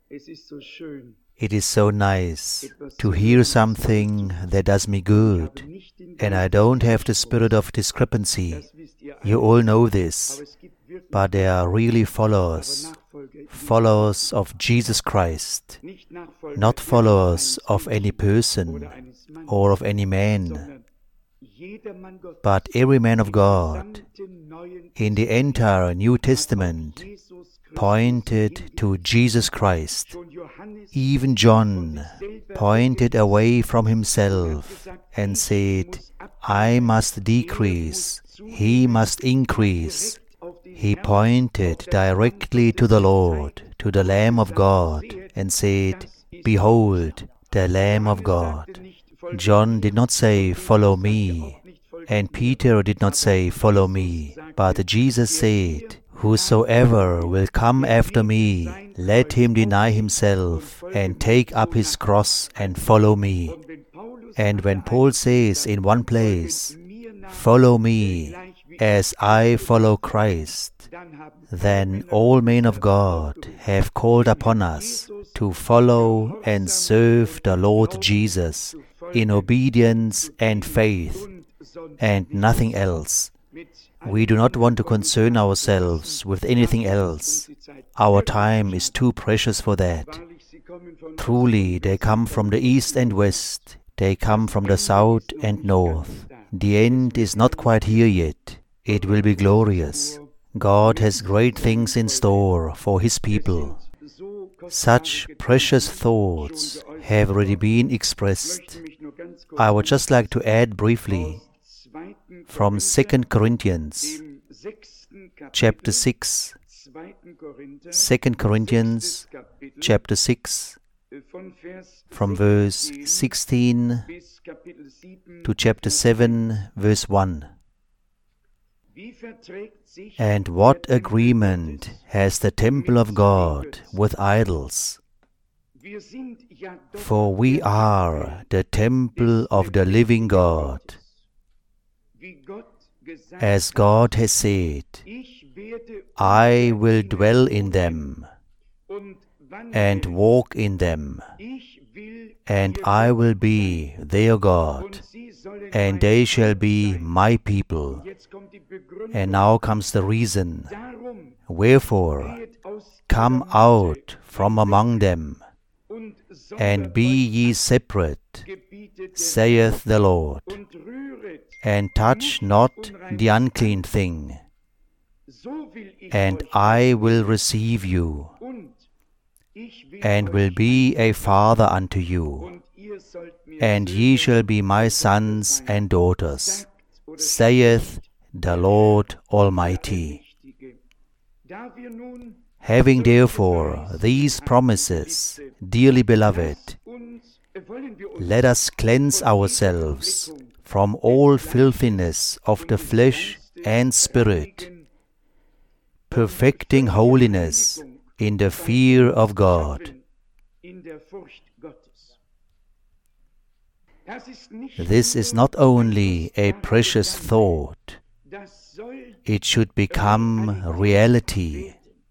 It is so nice to hear something that does me good, and I don't have the spirit of discrepancy. You all know this, but they are really followers of Jesus Christ, not followers of any person or of any man, but every man of God in the entire New Testament pointed to Jesus Christ. Even John pointed away from himself and said, I must decrease, he must increase. He pointed directly to the Lord, to the Lamb of God, and said, Behold, the Lamb of God. John did not say, Follow me, and Peter did not say, Follow me, but Jesus said, Whosoever will come after me, let him deny himself and take up his cross and follow me. And when Paul says in one place, Follow me as I follow Christ, then all men of God have called upon us to follow and serve the Lord Jesus in obedience and faith, and nothing else. We do not want to concern ourselves with anything else. Our time is too precious for that. Truly, they come from the east and west. They come from the south and north. The end is not quite here yet. It will be glorious. God has great things in store for His people. Such precious thoughts have already been expressed. I would just like to add briefly from 2 Corinthians chapter 6. 2 Corinthians chapter 6, from verse 16 to chapter 7, verse 1. And what agreement has the temple of God with idols? For we are the temple of the living God. As God has said, I will dwell in them and walk in them, and I will be their God, and they shall be my people. And now comes the reason. Wherefore, come out from among them, and be ye separate, saith the Lord, and touch not the unclean thing, and I will receive you, and will be a father unto you, and ye shall be my sons and daughters, saith the Lord Almighty. Having therefore these promises, dearly beloved, let us cleanse ourselves from all filthiness of the flesh and spirit, perfecting holiness in the fear of God. This is not only a precious thought, it should become reality.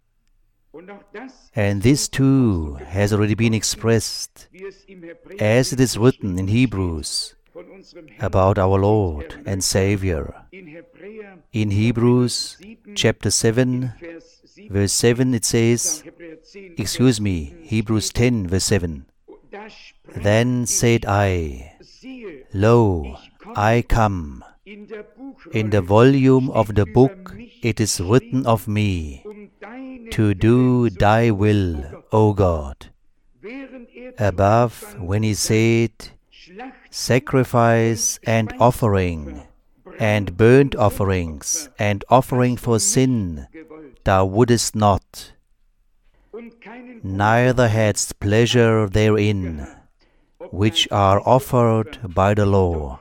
And this too has already been expressed, as it is written in Hebrews, about our Lord and Savior. In Hebrews chapter 7, verse 7 it says, Hebrews 10, verse 7. Then said I, Lo, I come. In the volume of the book it is written of me, to do thy will, O God. Above, when he said, Sacrifice and offering, and burnt offerings, and offering for sin, thou wouldest not, neither hadst pleasure therein, which are offered by the law.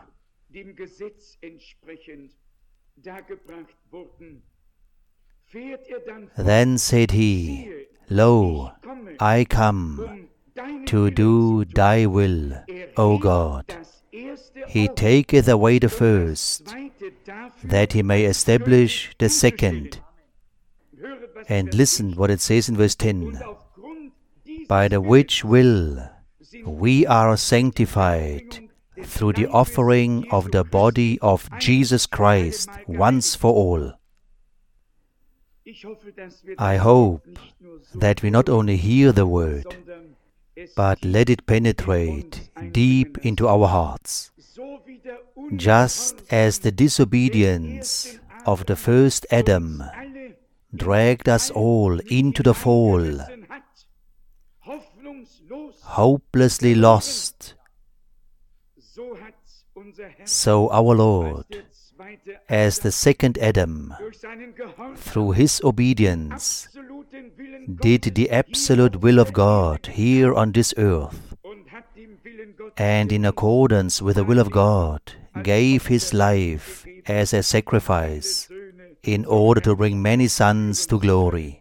Then said he, Lo, I come, to do thy will, O God. He taketh away the first, that he may establish the second. And listen what it says in verse 10. by the which will we are sanctified through the offering of the body of Jesus Christ once for all. I hope that we not only hear the word, but let it penetrate deep into our hearts. Just as the disobedience of the first Adam dragged us all into the fall, hopelessly lost, so our Lord, as the second Adam, through his obedience, did the absolute will of God here on this earth, and in accordance with the will of God, gave his life as a sacrifice in order to bring many sons to glory.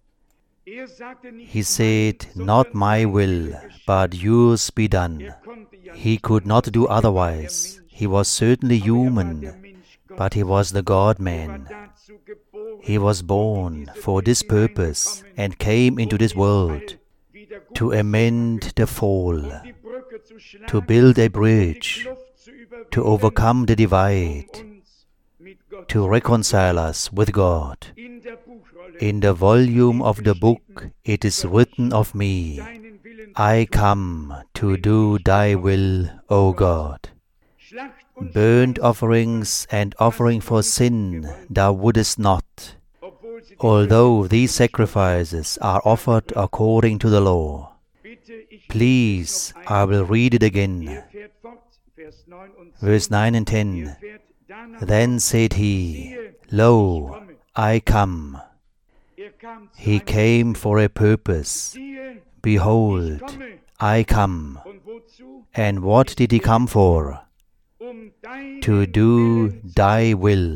He said, "Not my will, but yours be done." He could not do otherwise. He was certainly human, but he was the God-man. He was born for this purpose and came into this world to amend the fall, to build a bridge, to overcome the divide, to reconcile us with God. In the volume of the book it is written of me, "I come to do thy will, O God." Burnt offerings and offering for sin thou wouldest not, although these sacrifices are offered according to the law. Please, I will read it again. Verse 9 and 10. Then said he, "Lo, I come." He came for a purpose. Behold, I come. And what did he come for? To do thy will.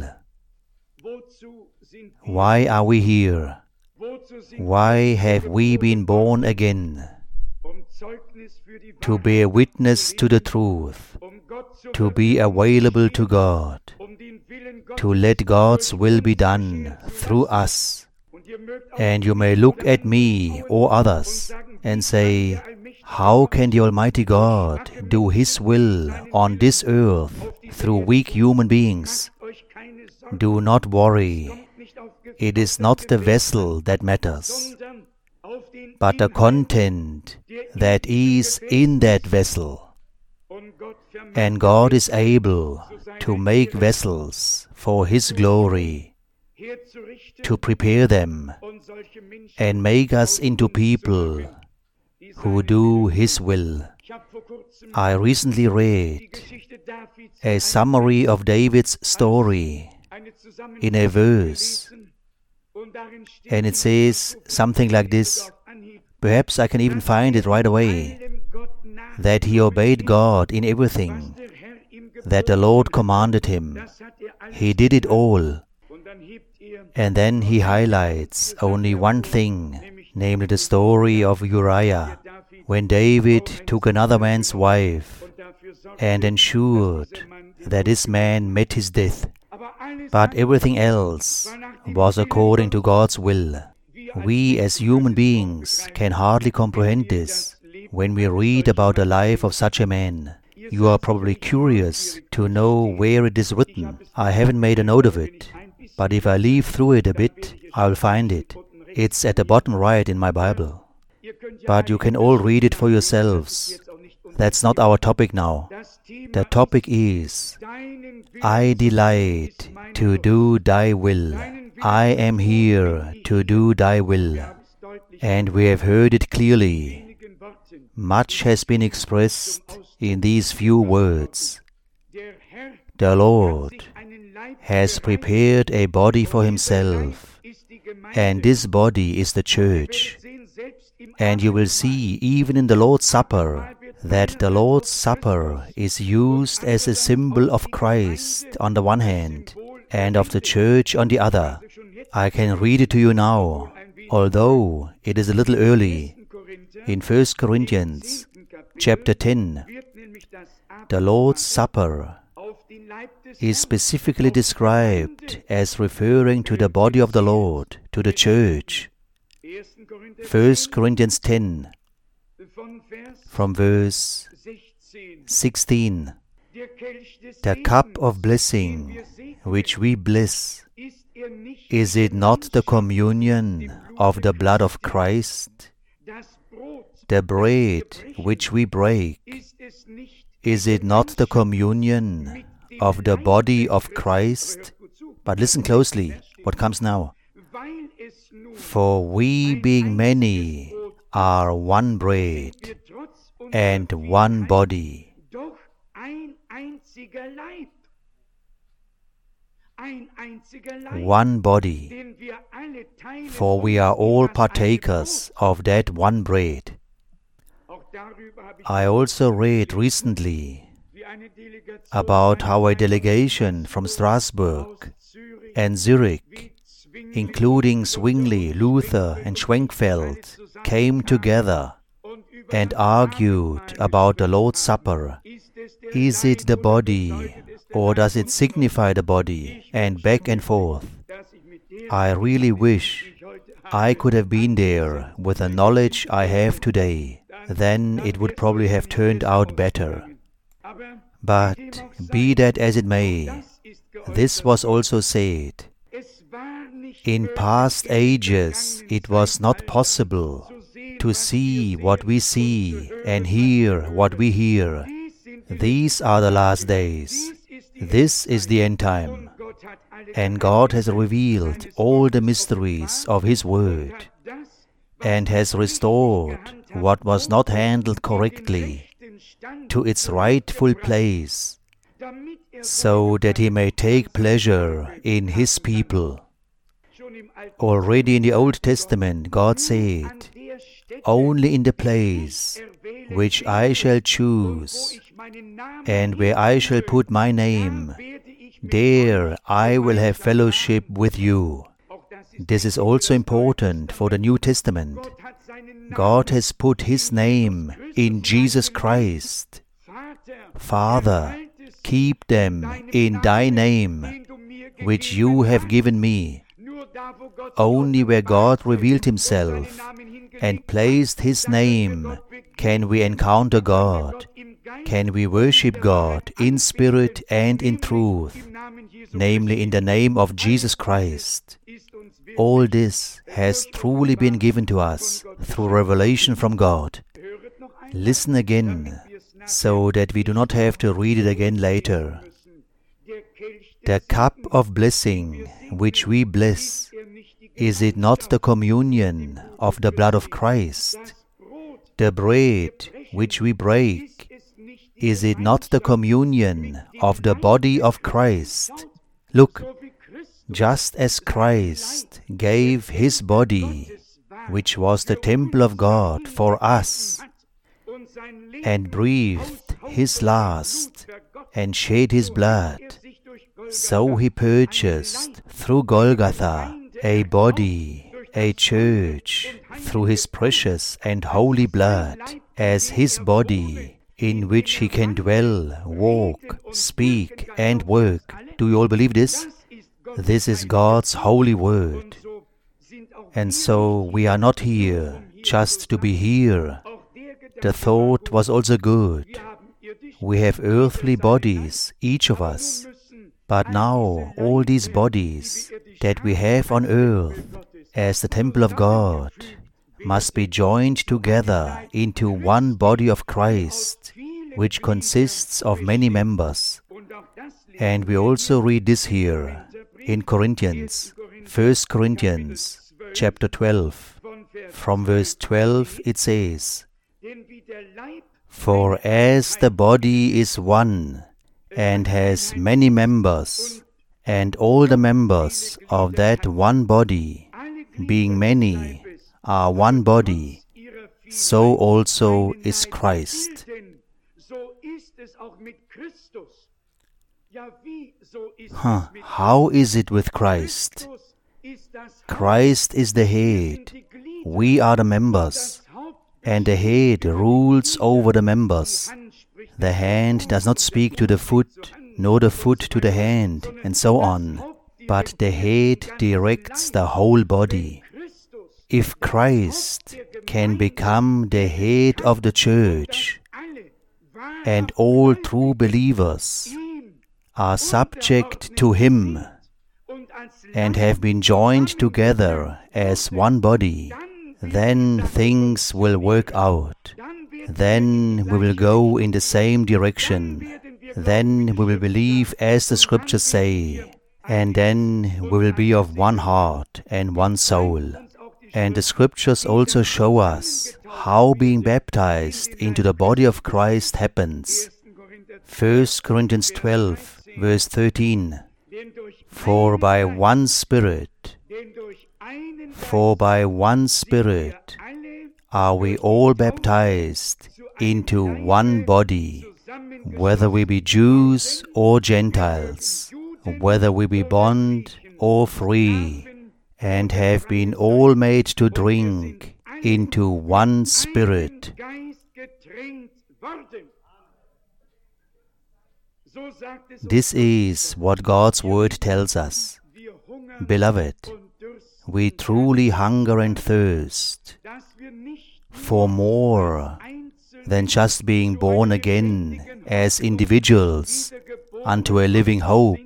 Why are we here? Why have we been born again? To bear witness to the truth, to be available to God, to let God's will be done through us. And you may look at me or others and say, "How can the Almighty God do His will on this earth through weak human beings?" Do not worry. It is not the vessel that matters, but the content that is in that vessel. And God is able to make vessels for His glory, to prepare them and make us into people who do His will. I recently read a summary of David's story in a verse, and it says something like this. Perhaps I can even find it right away. That he obeyed God in everything that the Lord commanded him. He did it all. And then he highlights only one thing, namely the story of Uriah, when David took another man's wife and ensured that this man met his death. But everything else was according to God's will. We as human beings can hardly comprehend this when we read about the life of such a man. You are probably curious to know where it is written. I haven't made a note of it, but if I leaf through it a bit, I'll find it. It's at the bottom right in my Bible. But you can all read it for yourselves. That's not our topic now. The topic is, "I delight to do thy will." I am here to do thy will. And we have heard it clearly. Much has been expressed in these few words. The Lord has prepared a body for Himself, and this body is the church. And you will see even in the Lord's Supper that the Lord's Supper is used as a symbol of Christ on the one hand and of the church on the other. I can read it to you now, although it is a little early. In 1 Corinthians chapter 10, the Lord's Supper is specifically described as referring to the body of the Lord, to the church. 1 Corinthians 10, from verse 16. The cup of blessing which we bless, is it not the communion of the blood of Christ? The bread which we break, is it not the communion of the body of Christ? But listen closely, what comes now. For we being many are one bread and one body. One body, for we are all partakers of that one bread. I also read recently about how a delegation from Strasbourg and Zurich, including Zwingli, Luther and Schwenkfeld, came together and argued about the Lord's Supper. Is it the body, or does it signify the body? And back and forth. I really wish I could have been there with the knowledge I have today. Then it would probably have turned out better. But be that as it may, this was also said. In past ages it was not possible to see what we see and hear what we hear. These are the last days. This is the end time. And God has revealed all the mysteries of His Word and has restored what was not handled correctly to its rightful place, so that He may take pleasure in His people. Already in the Old Testament, God said, only in the place which I shall choose and where I shall put my name, there I will have fellowship with you. This is also important for the New Testament. God has put His name in Jesus Christ. Father, keep them in Thy name, which You have given me. Only where God revealed Himself and placed His name can we encounter God, can we worship God in spirit and in truth, namely in the name of Jesus Christ. All this has truly been given to us through revelation from God. Listen again, so that we do not have to read it again later. The cup of blessing which we bless, is it not the communion of the blood of Christ? The bread which we break, is it not the communion of the body of Christ? Look, just as Christ gave His body, which was the temple of God, for us, and breathed His last, and shed His blood, so He purchased through Golgotha a body, a church, through His precious and holy blood, as His body, in which He can dwell, walk, speak, and work. Do you all believe this? This is God's holy word. And so we are not here just to be here. The thought was also good. We have earthly bodies, each of us. But now all these bodies that we have on earth as the temple of God must be joined together into one body of Christ, which consists of many members. And we also read this here in Corinthians, 1 Corinthians chapter 12. From verse 12 it says, For as the body is one, and has many members, and all the members of that one body, being many, are one body, so also is Christ. How is it with Christ? Christ is the head, we are the members, and the head rules over the members. The hand does not speak to the foot, nor the foot to the hand, and so on, but the head directs the whole body. If Christ can become the head of the church, and all true believers are subject to Him and have been joined together as one body, then things will work out. Then we will go in the same direction. Then we will believe as the Scriptures say. And then we will be of one heart and one soul. And the Scriptures also show us how being baptized into the body of Christ happens. 1 Corinthians 12, verse 13. For by one Spirit are we all baptized into one body, whether we be Jews or Gentiles, whether we be bond or free, and have been all made to drink into one Spirit. This is what God's Word tells us. Beloved, we truly hunger and thirst for more than just being born again as individuals unto a living hope,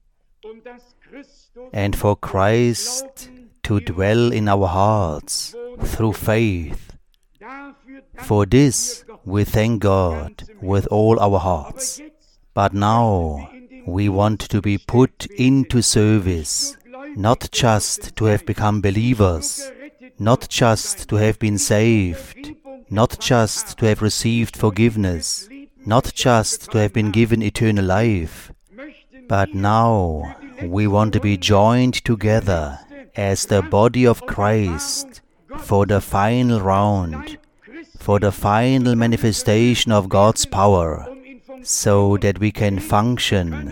and for Christ to dwell in our hearts through faith. For this we thank God with all our hearts. But now we want to be put into service, not just to have become believers, not just to have been saved, not just to have received forgiveness, not just to have been given eternal life, but now we want to be joined together as the body of Christ for the final round, for the final manifestation of God's power, so that we can function.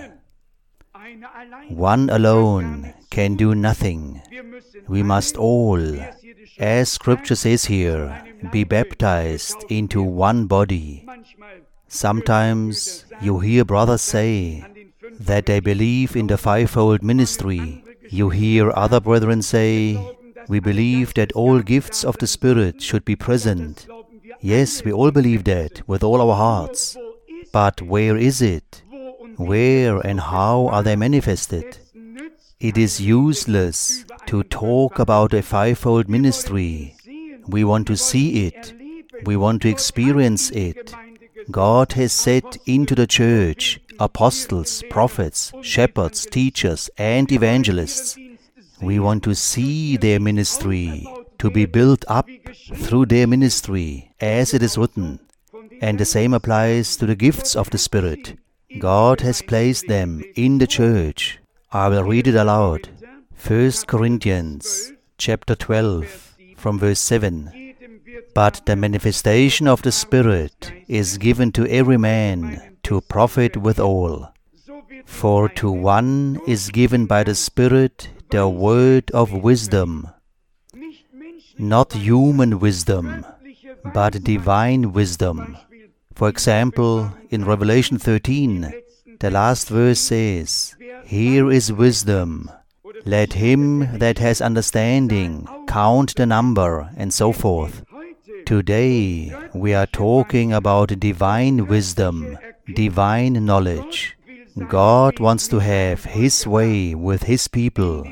One alone can do nothing. We must all, as Scripture says here, be baptized into one body. Sometimes you hear brothers say that they believe in the fivefold ministry. You hear other brethren say, we believe that all gifts of the Spirit should be present. Yes, we all believe that with all our hearts. But where is it? Where and how are they manifested? It is useless to talk about a fivefold ministry. We want to see it. We want to experience it. God has set into the church apostles, prophets, shepherds, teachers, and evangelists. We want to see their ministry, to be built up through their ministry, as it is written. And the same applies to the gifts of the Spirit. God has placed them in the church. I will read it aloud. 1 Corinthians chapter 12, from verse 7. But the manifestation of the Spirit is given to every man to profit withal. For to one is given by the Spirit the word of wisdom, not human wisdom, but divine wisdom. For example, in Revelation 13, the last verse says, Here is wisdom. Let him that has understanding count the number, and so forth. Today, we are talking about divine wisdom, divine knowledge. God wants to have His way with His people.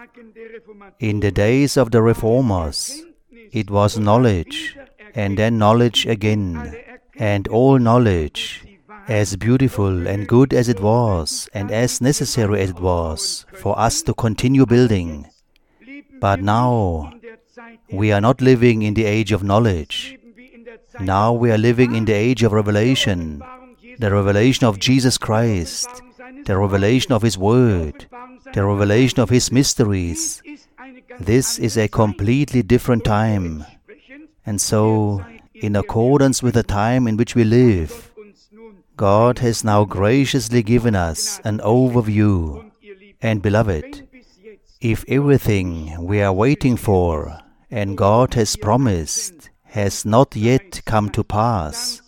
In the days of the Reformers, it was knowledge, and then knowledge again. And all knowledge, as beautiful and good as it was, and as necessary as it was, for us to continue building. But now, we are not living in the age of knowledge. Now we are living in the age of revelation, the revelation of Jesus Christ, the revelation of His Word, the revelation of His mysteries. This is a completely different time. And so, in accordance with the time in which we live, God has now graciously given us an overview. And beloved, if everything we are waiting for and God has promised has not yet come to pass,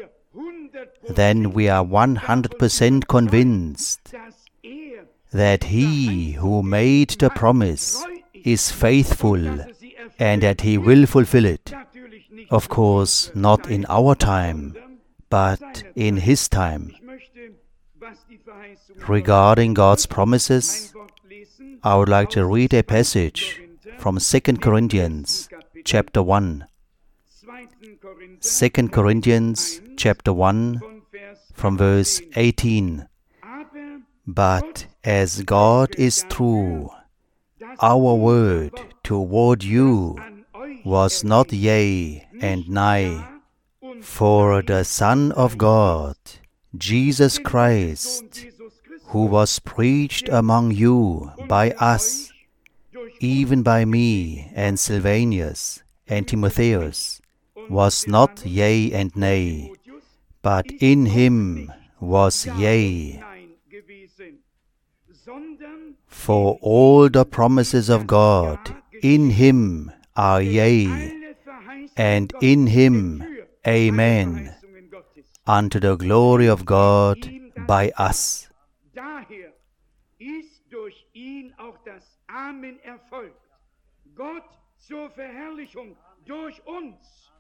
then we are 100% convinced that He who made the promise is faithful and that He will fulfill it. Of course, not in our time, but in His time. Regarding God's promises, I would like to read a passage from 2 Corinthians chapter 1. 2 Corinthians chapter 1 from verse 18. But as God is true, our word toward you was not yea and nay, for the Son of God, Jesus Christ, who was preached among you by us, even by me and Silvanus and Timotheus, was not yea and nay, but in Him was yea. For all the promises of God in Him are yea, and in Him amen, unto the glory of God by us. Daher ist durch ihn auch das Amen erfolgt. Gott zur Verherrlichung durch uns.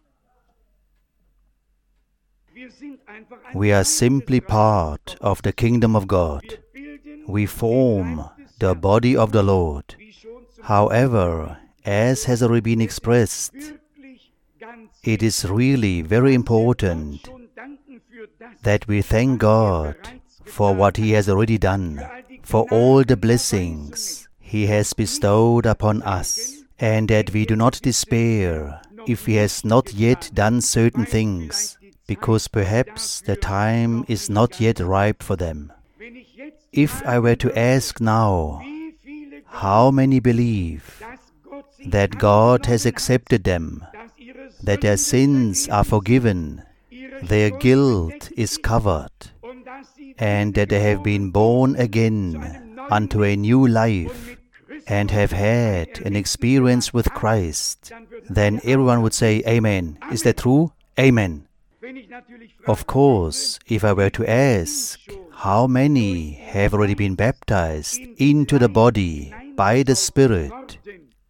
We are simply part of the kingdom of God. We form the body of the Lord. However, as has already been expressed, it is really very important that we thank God for what He has already done, for all the blessings He has bestowed upon us, and that we do not despair if He has not yet done certain things, because perhaps the time is not yet ripe for them. If I were to ask now, how many believe that God has accepted them, that their sins are forgiven, their guilt is covered, and that they have been born again unto a new life and have had an experience with Christ, then everyone would say, Amen. Is that true? Amen. Of course, if I were to ask, how many have already been baptized into the body by the Spirit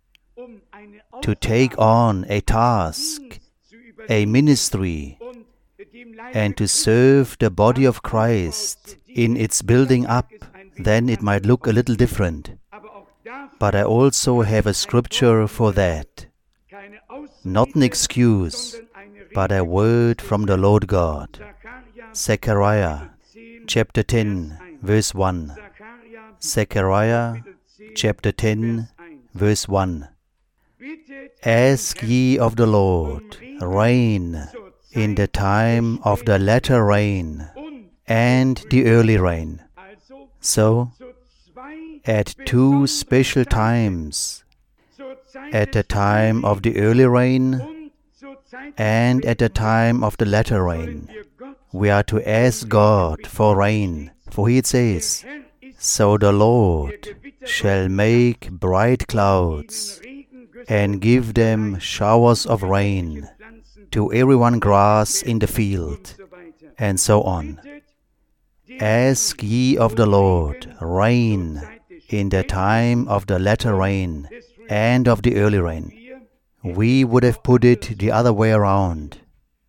to take on a task, a ministry, and to serve the body of Christ in its building up, then it might look a little different. But I also have a scripture for that. Not an excuse, but a word from the Lord God. Zechariah chapter 10, verse 1. Zechariah chapter 10, verse 1. Ask ye of the Lord rain in the time of the latter rain and the early rain. So, at two special times, at the time of the early rain and at the time of the latter rain, we are to ask God for rain. For He says, So the Lord shall make bright clouds and give them showers of rain to everyone grass in the field, and so on. Ask ye of the Lord rain in the time of the latter rain and of the early rain. We would have put it the other way around.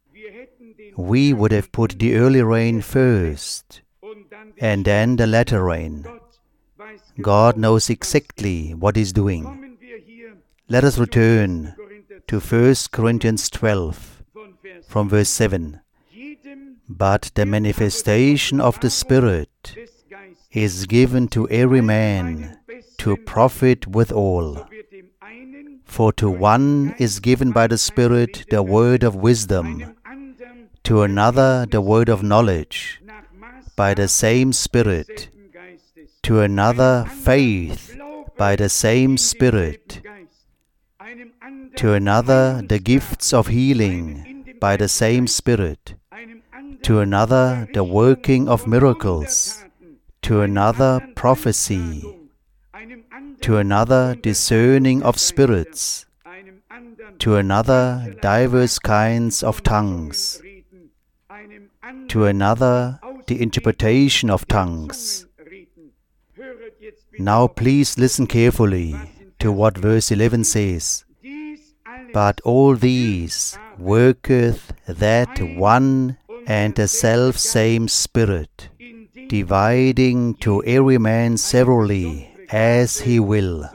We would have put the early rain first, and then the latter rain. God knows exactly what He's doing. Let us return to 1 Corinthians 12, from verse 7. But the manifestation of the Spirit is given to every man to profit withal. For to one is given by the Spirit the word of wisdom, to another the word of knowledge, by the same Spirit, to another faith, by the same Spirit, to another the gifts of healing, by the same Spirit, to another the working of miracles, to another prophecy, to another discerning of spirits, to another divers kinds of tongues, to another the interpretation of tongues. Now please listen carefully to what verse 11 says. But all these worketh that one and the self-same Spirit, dividing to every man severally as he will.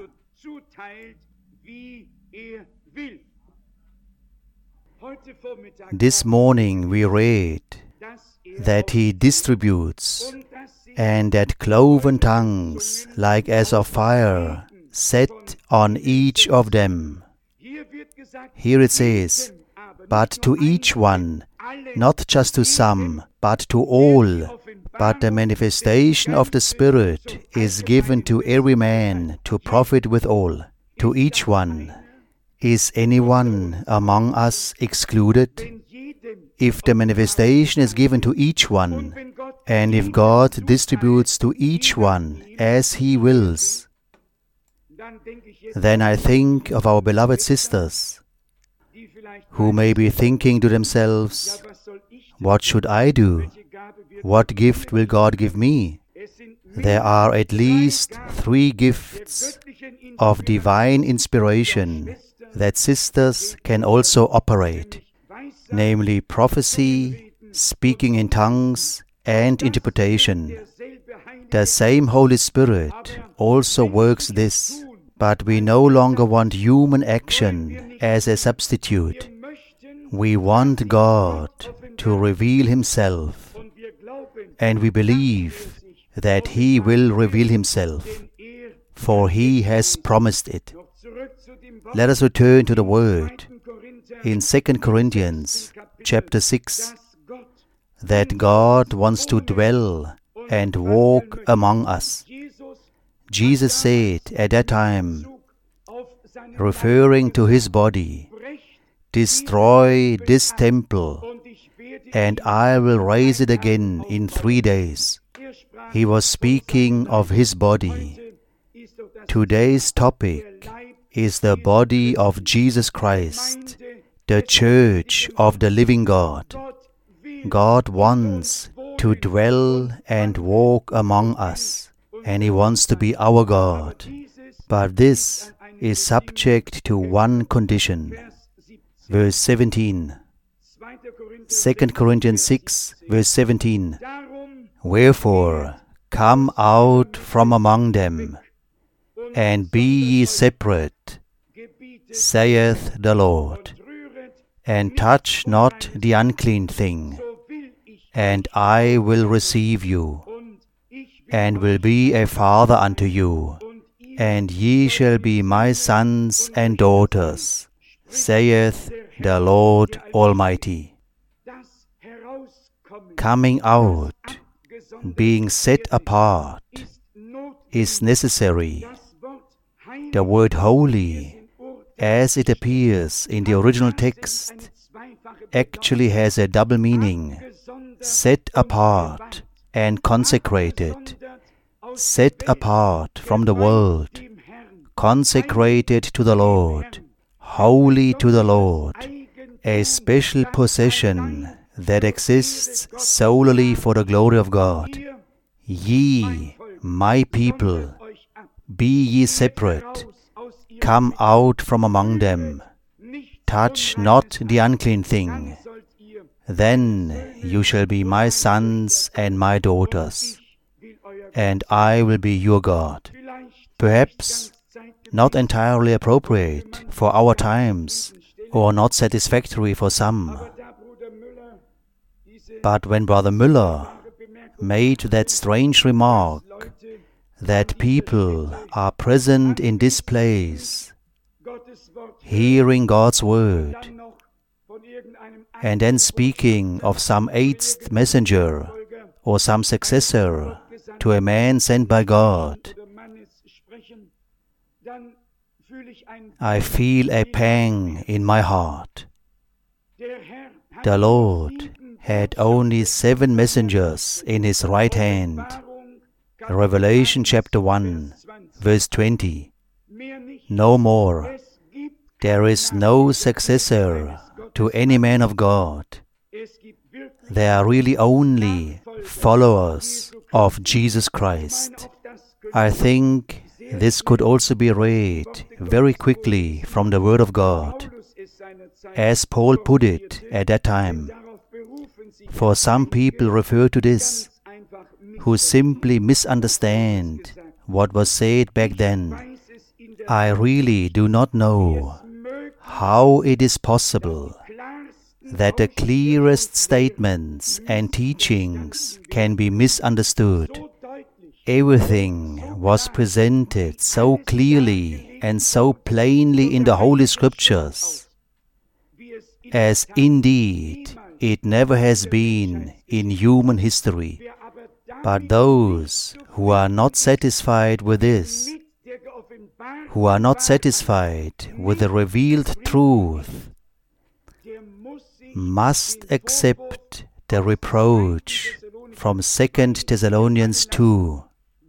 This morning we read that he distributes, and that cloven tongues, like as of fire, set on each of them. Here it says, but to each one, not just to some, but to all. But the manifestation of the Spirit is given to every man to profit withal, to each one. Is anyone among us excluded? If the manifestation is given to each one, and if God distributes to each one as He wills, then I think of our beloved sisters, who may be thinking to themselves, what should I do? What gift will God give me? There are at least 3 gifts of divine inspiration that sisters can also operate, namely prophecy, speaking in tongues, and interpretation. The same Holy Spirit also works this, but we no longer want human action as a substitute. We want God to reveal Himself, and we believe that He will reveal Himself, for He has promised it. Let us return to the Word in 2 Corinthians chapter 6, that God wants to dwell and walk among us. Jesus said at that time, referring to His body, destroy this temple, and I will raise it again in 3 days. He was speaking of His body. Today's topic is the body of Jesus Christ, the church of the living God. God wants to dwell and walk among us, and He wants to be our God. But this is subject to one condition. Verse 17. 2 Corinthians 6, verse 17. Wherefore, come out from among them, and be ye separate, saith the Lord, and touch not the unclean thing, and I will receive you, and will be a father unto you, and ye shall be my sons and daughters, saith the Lord Almighty. Coming out, being set apart, is necessary. The word holy, as it appears in the original text, actually has a double meaning: set apart and consecrated. Set apart from the world, consecrated to the Lord, holy to the Lord, a special possession that exists solely for the glory of God. Ye, my people, be ye separate, come out from among them, touch not the unclean thing. Then you shall be my sons and my daughters, and I will be your God. Perhaps not entirely appropriate for our times, or not satisfactory for some. But when Brother Müller made that strange remark that people are present in this place, hearing God's word, and then speaking of some 8th messenger or some successor to a man sent by God, I feel a pang in my heart. The Lord had only 7 messengers in His right hand. Revelation chapter 1, verse 20. No more. There is no successor to any man of God. There are really only followers of Jesus Christ. I think this could also be read very quickly from the Word of God. as Paul put it at that time. For some people refer to this, who simply misunderstand what was said back then. I really do not know how it is possible that the clearest statements and teachings can be misunderstood. Everything was presented so clearly and so plainly in the Holy Scriptures, as indeed it never has been in human history. But those who are not satisfied with this, who are not satisfied with the revealed truth, must accept the reproach from 2 Thessalonians 2,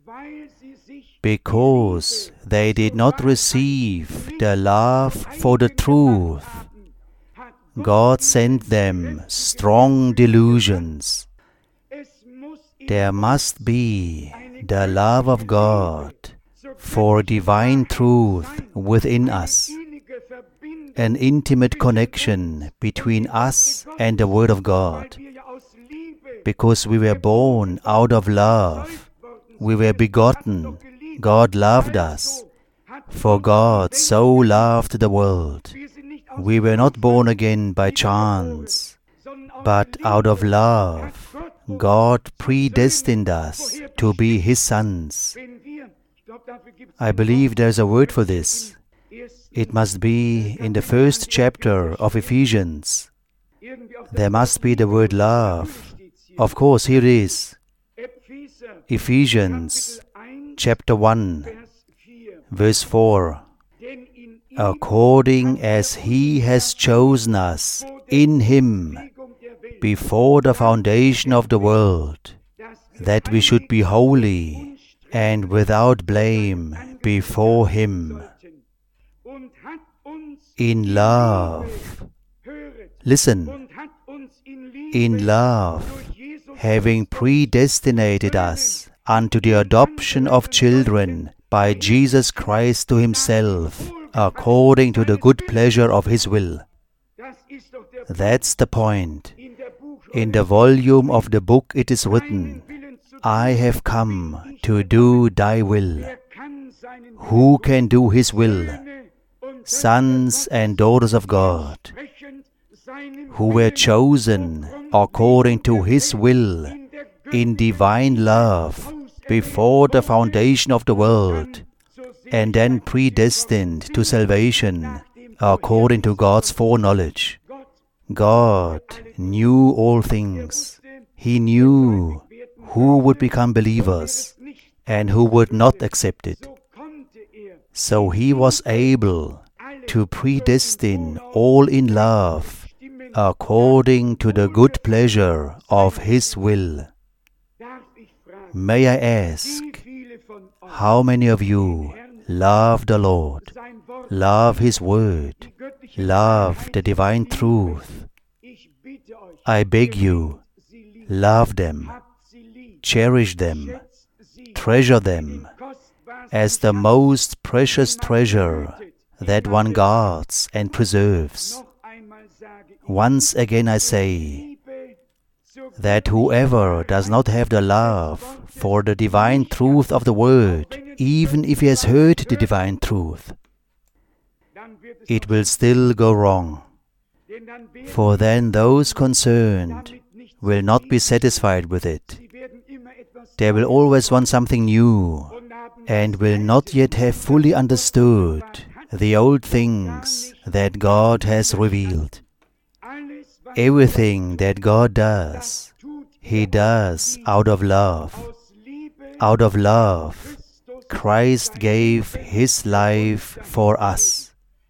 because they did not receive the love for the truth. God sent them strong delusions. There must be the love of God for divine truth within us, an intimate connection between us and the Word of God. Because we were born out of love, we were begotten, God loved us. For God so loved the world. We were not born again by chance, but out of love. God predestined us to be His sons. I believe there's a word for this. It must be in the first chapter of Ephesians. There must be the word love. Of course, here it is. Ephesians chapter 1, verse 4. According as He has chosen us in Him before the foundation of the world, that we should be holy and without blame before Him. In love, listen, in love, having predestinated us unto the adoption of children by Jesus Christ to Himself, according to the good pleasure of His will. That's the point. In the volume of the book it is written, I have come to do Thy will. Who can do His will? Sons and daughters of God, who were chosen according to His will in divine love before the foundation of the world, and then predestined to salvation according to God's foreknowledge. God knew all things. He knew who would become believers and who would not accept it. So He was able to predestine all in love according to the good pleasure of His will. May I ask, how many of you love the Lord, love His Word, love the divine truth? I beg you, love them, cherish them, treasure them as the most precious treasure that one guards and preserves. Once again I say that whoever does not have the love for the divine truth of the Word, even if he has heard the divine truth, it will still go wrong. For then those concerned will not be satisfied with it. They will always want something new and will not yet have fully understood the old things that God has revealed. Everything that God does, He does out of love. Out of love, Christ gave His life for us.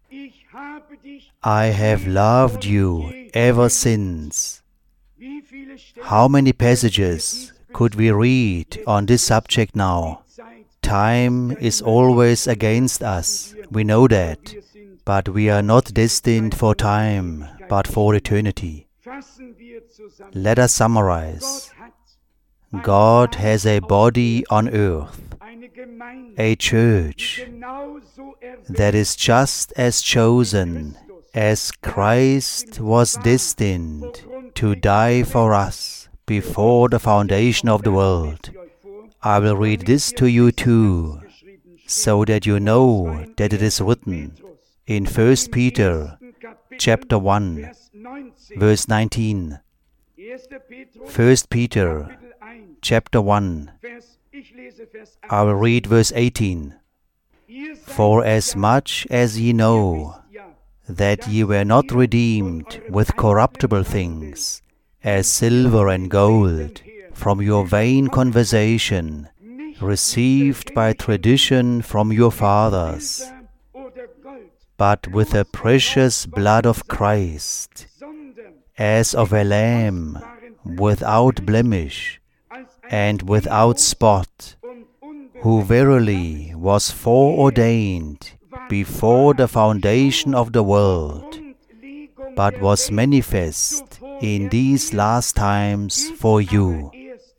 I have loved you ever since. How many passages could we read on this subject now? Time is always against us, we know that, but we are not destined for time, but for eternity. Let us summarize. God has a body on earth, a church that is just as chosen as Christ was destined to die for us before the foundation of the world. I will read this to you too, so that you know that it is written in 1 Peter chapter 1, verse 19. 1 Peter chapter 1, I will read verse 18. For as much as ye know that ye were not redeemed with corruptible things, as silver and gold, from your vain conversation, received by tradition from your fathers, but with the precious blood of Christ, as of a lamb, without blemish and without spot, who verily was foreordained before the foundation of the world, but was manifest in these last times for you.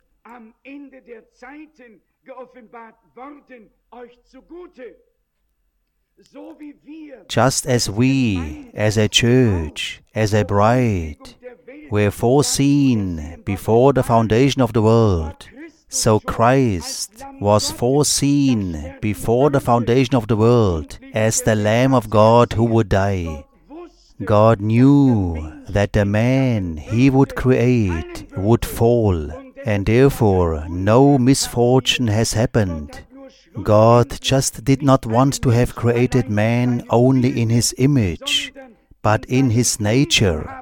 Just as we, as a church, as a bride, were foreseen before the foundation of the world, so Christ was foreseen before the foundation of the world as the Lamb of God who would die. God knew that the man He would create would fall, and therefore no misfortune has happened. God just did not want to have created man only in His image, but in His nature.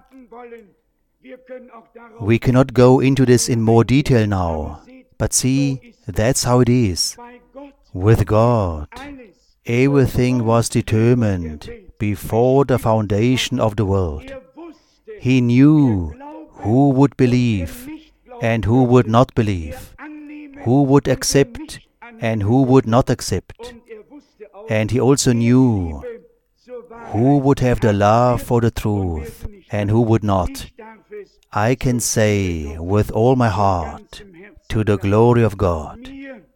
We cannot go into this in more detail now, but see, that's how it is. With God, everything was determined before the foundation of the world. He knew who would believe and who would not believe, who would accept and who would not accept. And He also knew who would have the love for the truth and who would not. I can say with all my heart, to the glory of God,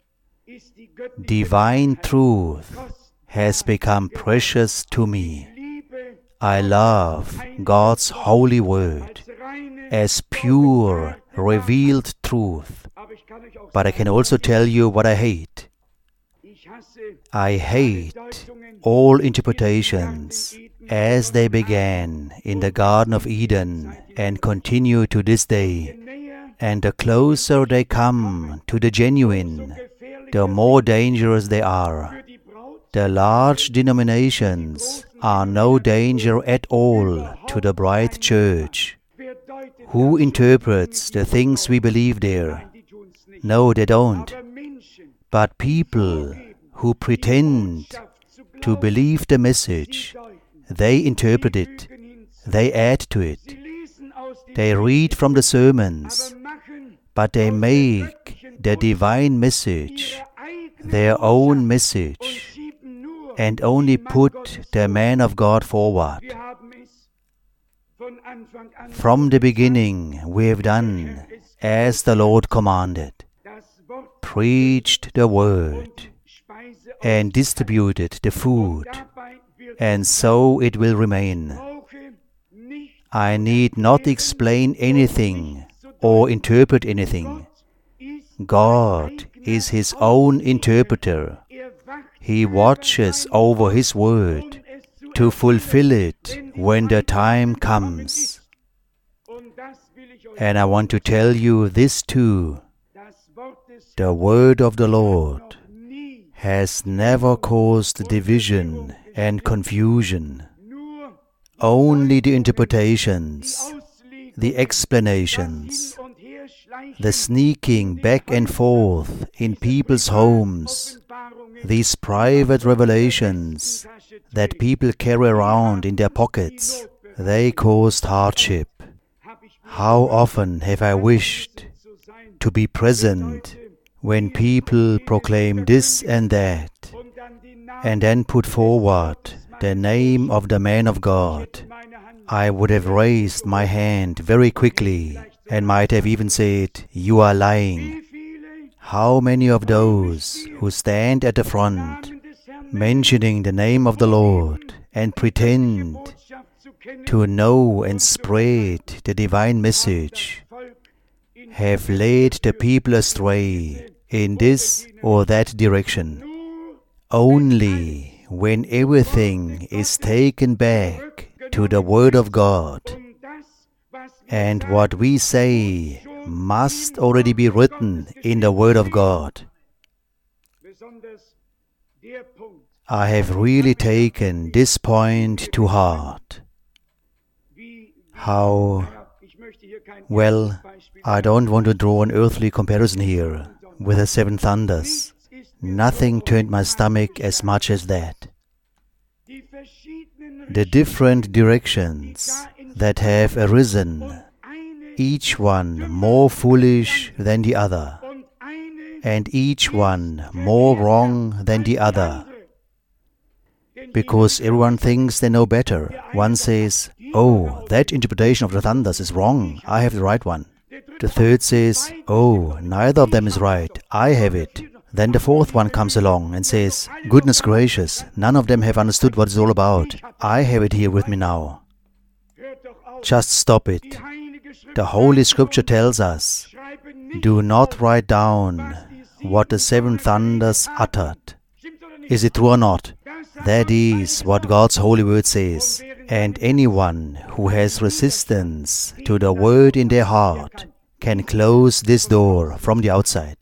divine truth has become precious to me. I love God's holy word as pure, revealed truth. But I can also tell you what I hate. I hate all interpretations as they began in the Garden of Eden and continue to this day. And the closer they come to the genuine, the more dangerous they are. The large denominations are no danger at all to the bride church. Who interprets the things we believe there? No, they don't. But people who pretend to believe the message, they interpret it, they add to it. They read from the sermons, but they make the divine message their own message and only put the man of God forward. From the beginning we have done as the Lord commanded, preached the word and distributed the food, and so it will remain. I need not explain anything or interpret anything. God is His own interpreter. He watches over His word to fulfill it when the time comes. And I want to tell you this too. The word of the Lord has never caused division and confusion. Only the interpretations, the explanations, the sneaking back and forth in people's homes, these private revelations that people carry around in their pockets, they caused hardship. How often have I wished to be present when people proclaim this and that, and then put forward the name of the man of God. I would have raised my hand very quickly and might have even said, "You are lying." How many of those who stand at the front, mentioning the name of the Lord and pretend to know and spread the divine message have led the people astray in this or that direction. Only when everything is taken back to the Word of God, and what we say must already be written in the Word of God. I have really taken this point to heart. Well, I don't want to draw an earthly comparison here with the seven thunders. Nothing turned my stomach as much as that. The different directions that have arisen, each one more foolish than the other, and each one more wrong than the other. Because everyone thinks they know better. One says, "Oh, that interpretation of the thunders is wrong. I have the right one." The third says, "Oh, neither of them is right. I have it." Then the fourth one comes along and says, "Goodness gracious, none of them have understood what it's all about. I have it here with me now." Just stop it. The Holy Scripture tells us, do not write down what the seven thunders uttered. Is it true or not? That is what God's holy word says. And anyone who has resistance to the word in their heart can close this door from the outside.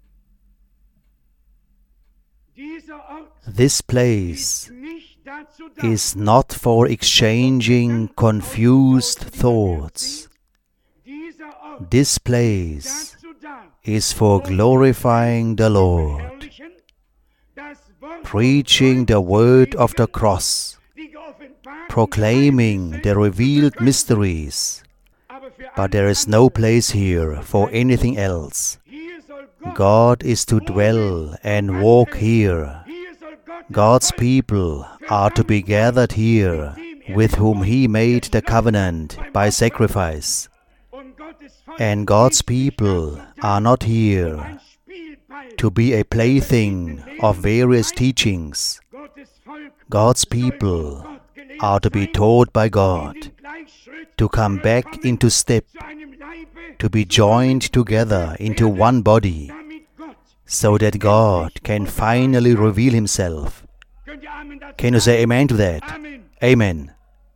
This place is not for exchanging confused thoughts. This place is for glorifying the Lord, preaching the word of the cross, proclaiming the revealed mysteries. But there is no place here for anything else. God is to dwell and walk here. God's people are to be gathered here, with whom He made the covenant by sacrifice. And God's people are not here to be a plaything of various teachings. God's people are to be taught by God, to come back into step, to be joined together into one body, so that God can finally reveal Himself. Can you say amen to that? Amen.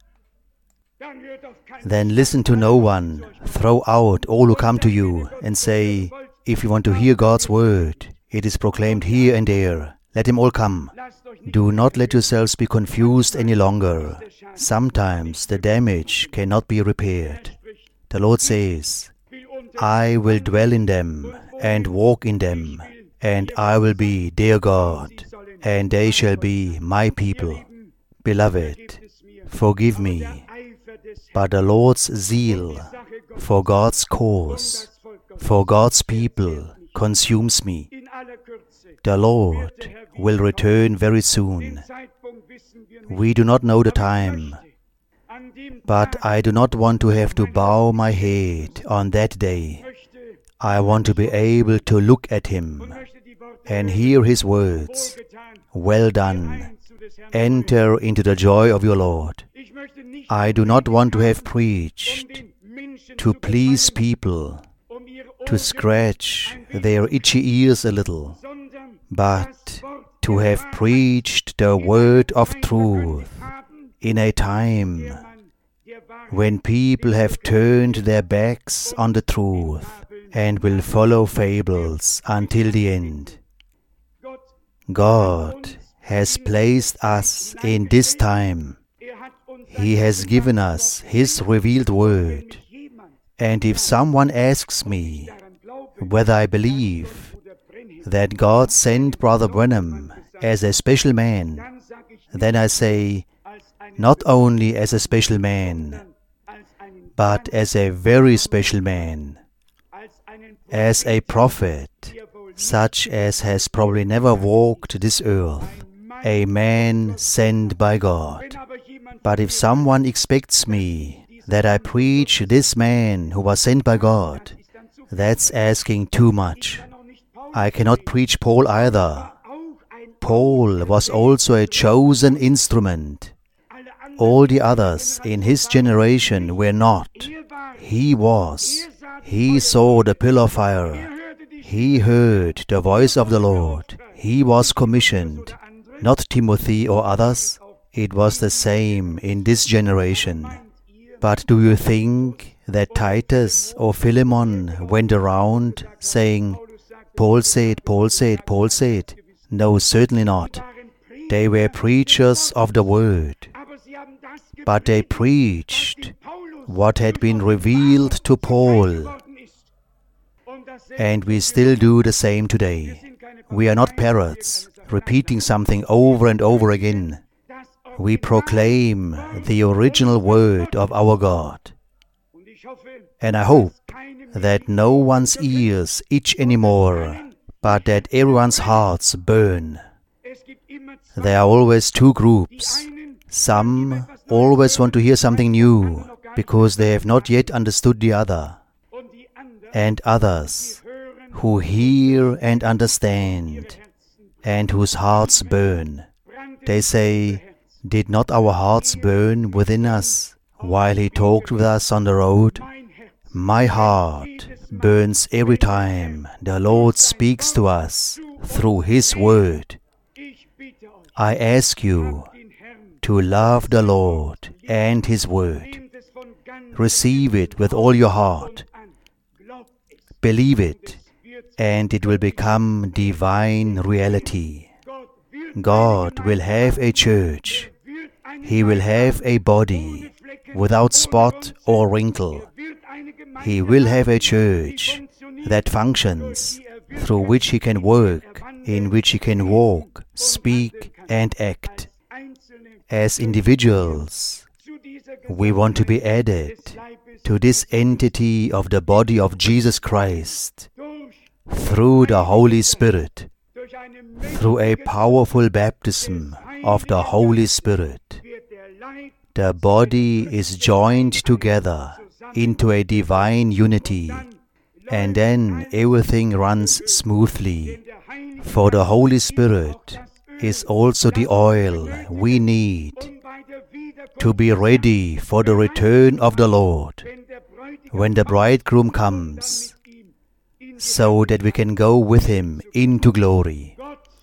Then listen to no one. Throw out all who come to you and say, if you want to hear God's word, it is proclaimed here and there. Let them all come. Do not let yourselves be confused any longer. Sometimes the damage cannot be repaired. The Lord says, I will dwell in them and walk in them, and I will be their God, and they shall be my people. Beloved, forgive me, but the Lord's zeal for God's cause, for God's people, consumes me. The Lord will return very soon. We do not know the time, but I do not want to have to bow my head on that day. I want to be able to look at Him and hear His words. Well done. Enter into the joy of your Lord. I do not want to have preached to please people, to scratch their itchy ears a little, but to have preached the word of truth in a time when people have turned their backs on the truth and will follow fables until the end. God has placed us in this time. He has given us His revealed word. And if someone asks me whether I believe that God sent Brother Branham as a special man, then I say, not only as a special man, but as a very special man, as a prophet, such as has probably never walked this earth, a man sent by God. But if someone expects me that I preach this man who was sent by God, that's asking too much. I cannot preach Paul either. Paul was also a chosen instrument. All the others in his generation were not. He was. He saw the pillar of fire. He heard the voice of the Lord. He was commissioned. Not Timothy or others. It was the same in this generation. But do you think that Titus or Philemon went around saying, Paul said, Paul said, Paul said? No, certainly not. They were preachers of the word. But they preached what had been revealed to Paul. And we still do the same today. We are not parrots, repeating something over and over again. We proclaim the original word of our God. And I hope that no one's ears itch anymore, but that everyone's hearts burn. There are always two groups. Some always want to hear something new, because they have not yet understood the other. And others who hear and understand, and whose hearts burn. They say, did not our hearts burn within us while he talked with us on the road? My heart burns every time the Lord speaks to us through his word. I ask you to love the Lord and his word. Receive it with all your heart. Believe it, and it will become divine reality. God will have a church. He will have a body without spot or wrinkle. He will have a church that functions, through which he can work, in which he can walk, speak, and act. As individuals, we want to be added to this entity of the body of Jesus Christ through the Holy Spirit, through a powerful baptism of the Holy Spirit. The body is joined together into a divine unity, and then everything runs smoothly. For the Holy Spirit is also the oil we need to be ready for the return of the Lord when the bridegroom comes, so that we can go with him into glory.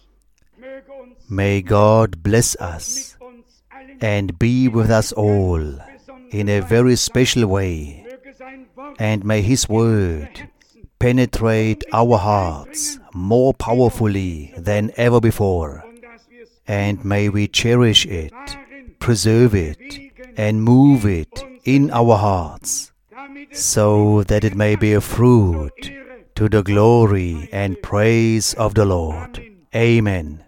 May God bless us and be with us all in a very special way, and may his word penetrate our hearts more powerfully than ever before, and may we cherish it, preserve it, and move it in our hearts, so that it may bear fruit to the glory and praise of the Lord. Amen.